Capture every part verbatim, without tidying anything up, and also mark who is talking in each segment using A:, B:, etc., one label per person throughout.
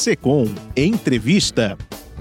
A: Secom Entrevista.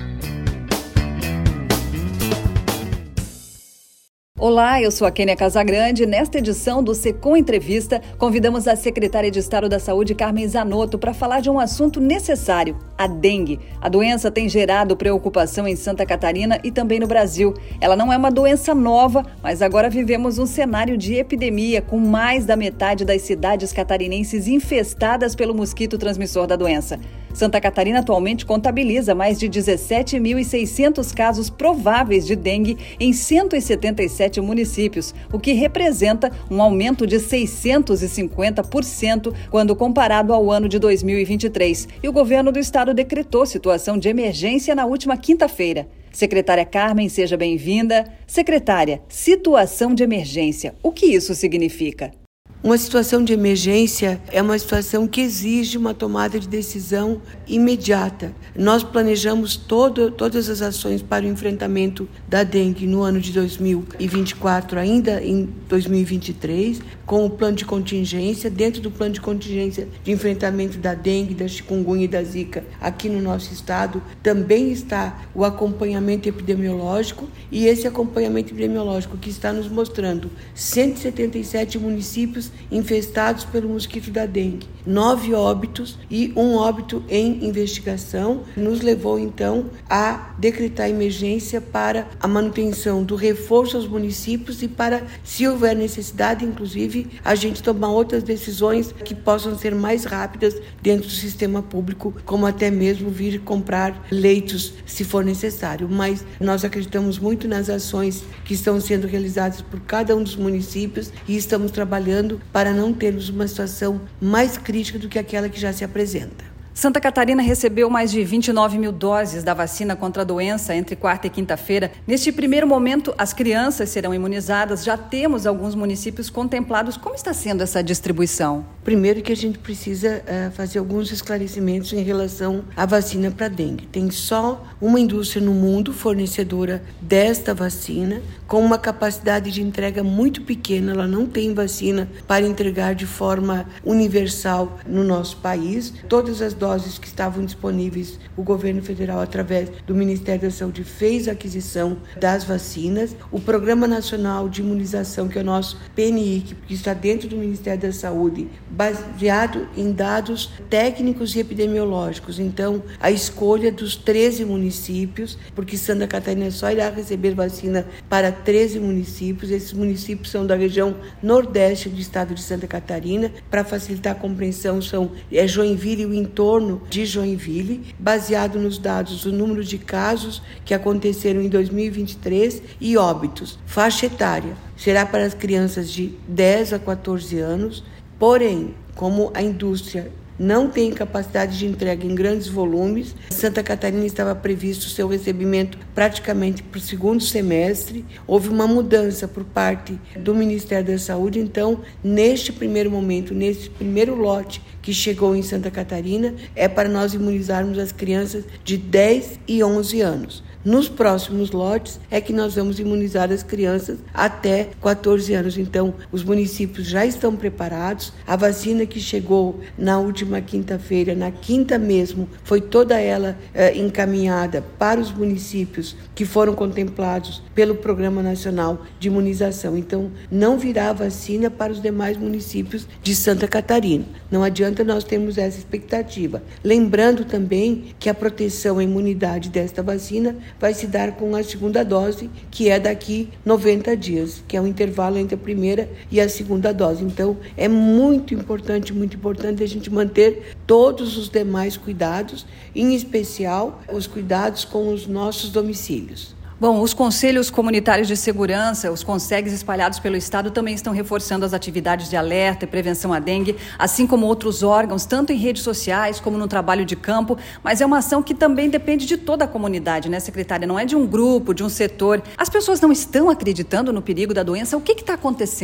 B: Olá, eu sou a Kênia Casagrande. Nesta edição do Secom Entrevista, convidamos a secretária de Estado da Saúde, Carmen Zanotto, para falar de um assunto necessário, a dengue. A doença tem gerado preocupação em Santa Catarina e também no Brasil. Ela não é uma doença nova, mas agora vivemos um cenário de epidemia, com mais da metade das cidades catarinenses infestadas pelo mosquito transmissor da doença. Santa Catarina atualmente contabiliza mais de dezessete mil e seiscentos casos prováveis de dengue em cento e setenta e sete municípios, o que representa um aumento de seiscentos e cinquenta por cento quando comparado ao ano de dois mil e vinte e três. E o governo do estado decretou situação de emergência na última quinta-feira. Secretária Carmen, seja bem-vinda. Secretária, situação de emergência, o que isso significa?
C: Uma situação de emergência é uma situação que exige uma tomada de decisão imediata. Nós planejamos todo, todas as ações para o enfrentamento da dengue no ano de dois mil e vinte e quatro, ainda em dois mil e vinte e três, com o plano de contingência. Dentro do plano de contingência de enfrentamento da dengue, da chikungunya e da zika aqui no nosso estado, também está o acompanhamento epidemiológico, e esse acompanhamento epidemiológico que está nos mostrando cento e setenta e sete municípios infestados pelo mosquito da dengue, nove óbitos e um óbito em investigação, nos levou então a decretar emergência para a manutenção do reforço aos municípios e para, se houver necessidade, inclusive, a gente tomar outras decisões que possam ser mais rápidas dentro do sistema público, como até mesmo vir comprar leitos se for necessário. Mas nós acreditamos muito nas ações que estão sendo realizadas por cada um dos municípios e estamos trabalhando para não termos uma situação mais crítica do que aquela que já se apresenta.
B: Santa Catarina recebeu mais de vinte e nove mil doses da vacina contra a doença entre quarta e quinta-feira. Neste primeiro momento, as crianças serão imunizadas. Já temos alguns municípios contemplados. Como está sendo essa distribuição?
C: Primeiro que a gente precisa uh, fazer alguns esclarecimentos em relação à vacina para dengue. Tem só uma indústria no mundo fornecedora desta vacina, com uma capacidade de entrega muito pequena. Ela não tem vacina para entregar de forma universal no nosso país. Todas as doses que estavam disponíveis, o governo federal, através do Ministério da Saúde, fez a aquisição das vacinas. O Programa Nacional de Imunização, que é o nosso P N I, que está dentro do Ministério da Saúde, baseado em dados técnicos e epidemiológicos. Então, a escolha dos treze municípios, porque Santa Catarina só irá receber vacina para treze municípios. Esses municípios são da região nordeste do estado de Santa Catarina. Para facilitar a compreensão, são é Joinville e o entorno de Joinville, baseado nos dados do número de casos que aconteceram em dois mil e vinte e três e óbitos. Faixa etária será para as crianças de dez a quatorze anos, porém, como a indústria não tem capacidade de entrega em grandes volumes, Santa Catarina estava previsto seu recebimento praticamente para o segundo semestre. Houve uma mudança por parte do Ministério da Saúde, então, neste primeiro momento, nesse primeiro lote que chegou em Santa Catarina, é para nós imunizarmos as crianças de dez e onze anos. Nos próximos lotes é que nós vamos imunizar as crianças até quatorze anos. Então, os municípios já estão preparados. A vacina que chegou na última quinta-feira, na quinta mesmo, foi toda ela eh, encaminhada para os municípios que foram contemplados pelo Programa Nacional de Imunização. Então, não virá vacina para os demais municípios de Santa Catarina. Não adianta nós termos essa expectativa. Lembrando também que a proteção, a imunidade desta vacina vai se dar com a segunda dose, que é daqui noventa dias, que é o intervalo entre a primeira e a segunda dose. Então, é muito importante, muito importante a gente manter todos os demais cuidados, em especial os cuidados com os nossos domicílios.
B: Bom, os conselhos comunitários de segurança, os conselhos espalhados pelo estado, também estão reforçando as atividades de alerta e prevenção à dengue, assim como outros órgãos, tanto em redes sociais como no trabalho de campo, mas é uma ação que também depende de toda a comunidade, né, secretária? Não é de um grupo, de um setor. As pessoas não estão acreditando no perigo da doença. O que está acontecendo?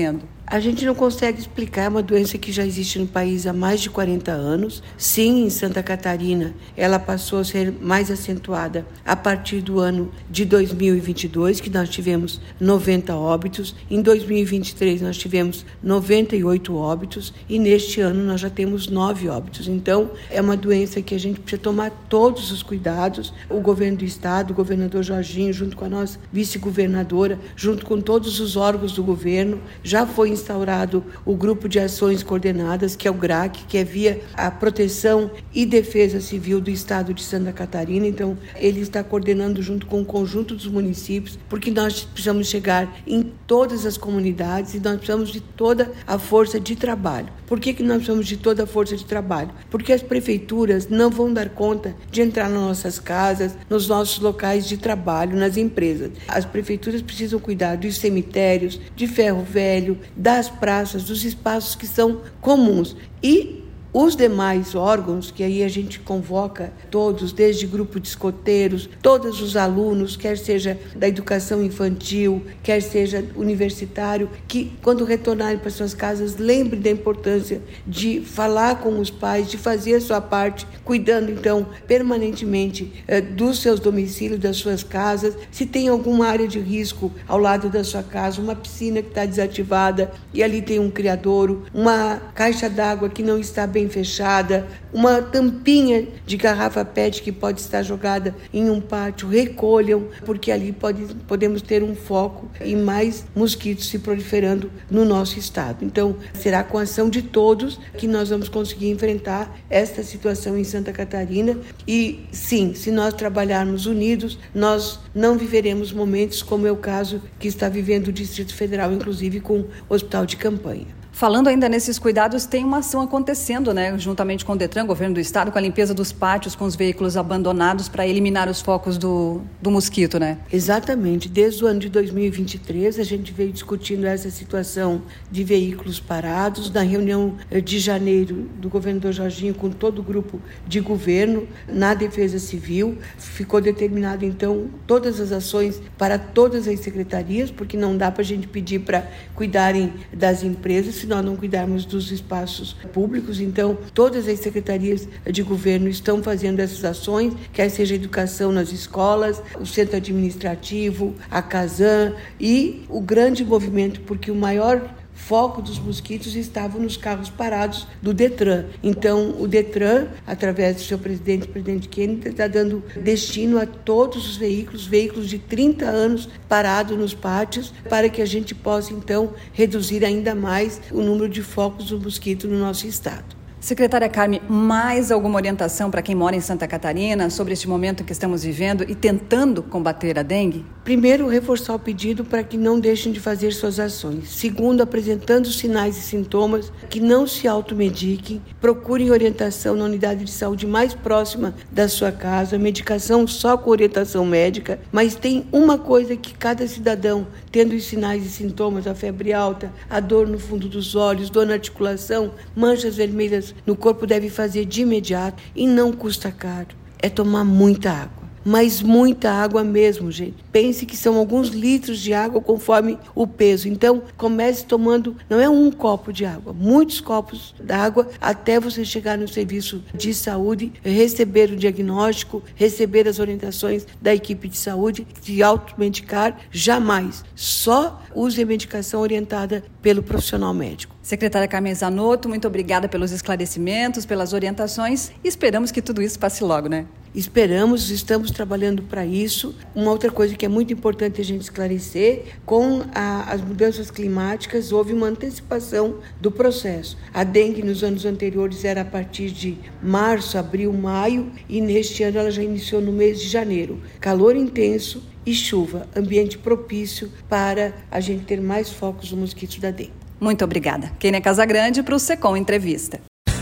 C: A gente não consegue explicar, é uma doença que já existe no país há mais de quarenta anos. Sim, em Santa Catarina, ela passou a ser mais acentuada a partir do ano de dois mil e vinte e dois, que nós tivemos noventa óbitos. Em dois mil e vinte e três, nós tivemos noventa e oito óbitos e neste ano nós já temos nove óbitos. Então, é uma doença que a gente precisa tomar todos os cuidados. O governo do estado, o governador Jorginho, junto com a nossa vice-governadora, junto com todos os órgãos do governo, já foi instaurado o Grupo de Ações Coordenadas, que é o G R A C, que é via a Proteção e Defesa Civil do Estado de Santa Catarina. Então, ele está coordenando junto com o conjunto dos municípios, porque nós precisamos chegar em todas as comunidades e nós precisamos de toda a força de trabalho. Por que que nós precisamos de toda a força de trabalho? Porque as prefeituras não vão dar conta de entrar nas nossas casas, nos nossos locais de trabalho, nas empresas. As prefeituras precisam cuidar dos cemitérios, de ferro velho, das praças, dos espaços que são comuns. E os demais órgãos, que aí a gente convoca todos, desde grupo de escoteiros, todos os alunos, quer seja da educação infantil, quer seja universitário, que quando retornarem para suas casas, lembrem da importância de falar com os pais, de fazer a sua parte, cuidando então permanentemente eh, dos seus domicílios, das suas casas. Se tem alguma área de risco ao lado da sua casa, uma piscina que está desativada e ali tem um criadouro, uma caixa d'água que não está bem fechada, uma tampinha de garrafa P E T que pode estar jogada em um pátio, recolham, porque ali pode, podemos ter um foco e mais mosquitos se proliferando no nosso estado. Então, será com a ação de todos que nós vamos conseguir enfrentar esta situação em Santa Catarina e, sim, se nós trabalharmos unidos, nós não viveremos momentos como é o caso que está vivendo o Distrito Federal, inclusive com o hospital de campanha.
B: Falando ainda nesses cuidados, tem uma ação acontecendo, né, juntamente com o Detran, governo do estado, com a limpeza dos pátios, com os veículos abandonados para eliminar os focos do, do mosquito, né?
C: Exatamente. Desde o ano de dois mil e vinte e três, a gente veio discutindo essa situação de veículos parados. Na reunião de janeiro do governador Jorginho, com todo o grupo de governo, na Defesa Civil, ficou determinado, então, todas as ações para todas as secretarias, porque não dá para a gente pedir para cuidarem das empresas, se nós não cuidarmos dos espaços públicos. Então, todas as secretarias de governo estão fazendo essas ações, quer seja a educação nas escolas, o centro administrativo, a Casan e o grande movimento, porque o maior foco dos mosquitos estavam nos carros parados do Detran. Então, o Detran, através do seu presidente, o presidente Kennedy, está dando destino a todos os veículos, veículos de trinta anos parados nos pátios, para que a gente possa, então, reduzir ainda mais o número de focos do mosquito no nosso estado.
B: Secretária Carme, mais alguma orientação para quem mora em Santa Catarina sobre este momento que estamos vivendo e tentando combater a dengue?
C: Primeiro, reforçar o pedido para que não deixem de fazer suas ações. Segundo, apresentando sinais e sintomas, que não se automediquem, procurem orientação na unidade de saúde mais próxima da sua casa, medicação só com orientação médica, mas tem uma coisa que cada cidadão, tendo os sinais e sintomas, a febre alta, a dor no fundo dos olhos, dor na articulação, manchas vermelhas no corpo, deve fazer de imediato e não custa caro. É tomar muita água. Mas muita água mesmo, gente. Pense que são alguns litros de água conforme o peso. Então, comece tomando, não é um copo de água, muitos copos d'água até você chegar no serviço de saúde, receber o diagnóstico, receber as orientações da equipe de saúde, de automedicar, jamais. Só use a medicação orientada pelo profissional médico.
B: Secretária Carmen Zanotto, muito obrigada pelos esclarecimentos, pelas orientações e esperamos que tudo isso passe logo, né?
C: Esperamos, estamos trabalhando para isso. Uma outra coisa que é muito importante a gente esclarecer, com a, as mudanças climáticas, houve uma antecipação do processo. A dengue nos anos anteriores era a partir de março, abril, maio, e neste ano ela já iniciou no mês de janeiro. Calor intenso e chuva, ambiente propício para a gente ter mais focos do mosquito da dengue.
B: Muito obrigada. Kênia Casagrande para o Secom Entrevista.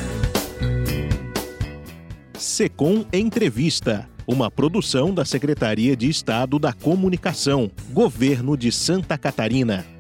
A: Secom Entrevista, uma produção da Secretaria de Estado da Comunicação, Governo de Santa Catarina.